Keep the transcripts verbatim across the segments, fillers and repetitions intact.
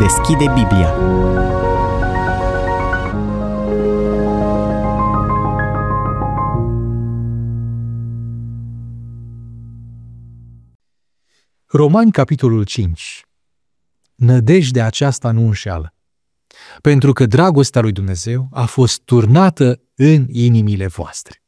deschide Biblia. Romani, capitolul cinci. Nădejdea aceasta nu înșeală, pentru că dragostea lui Dumnezeu a fost turnată în inimile voastre.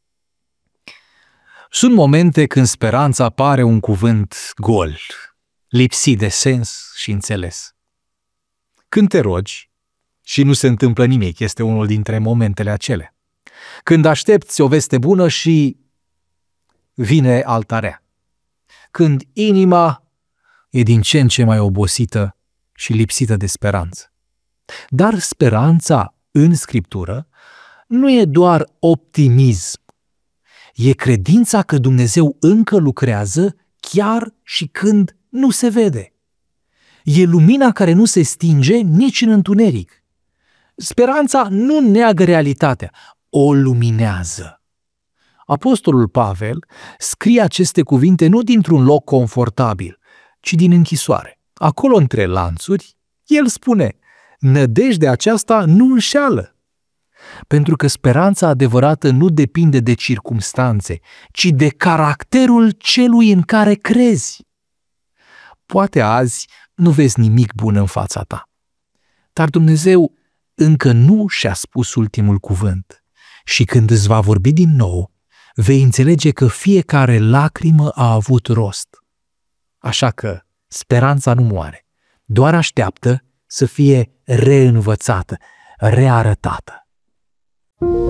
Sunt momente când speranța pare un cuvânt gol, lipsit de sens și înțeles. Când te rogi și nu se întâmplă nimic, este unul dintre momentele acelea. Când aștepți o veste bună și vine alta rea. Când inima e din ce în ce mai obosită și lipsită de speranță. Dar speranța în Scriptură nu e doar optimism. E credința că Dumnezeu încă lucrează chiar și când nu se vede. E lumina care nu se stinge nici în întuneric. Speranța nu neagă realitatea, o luminează. Apostolul Pavel scrie aceste cuvinte nu dintr-un loc confortabil, ci din închisoare. Acolo, între lanțuri, el spune: nădejdea aceasta nu înșeală. Pentru că speranța adevărată nu depinde de circumstanțe, ci de caracterul celui în care crezi. Poate azi nu vezi nimic bun în fața ta, dar Dumnezeu încă nu și-a spus ultimul cuvânt și când îți va vorbi din nou, vei înțelege că fiecare lacrimă a avut rost. Așa că speranța nu moare, doar așteaptă să fie reînvățată, rearătată.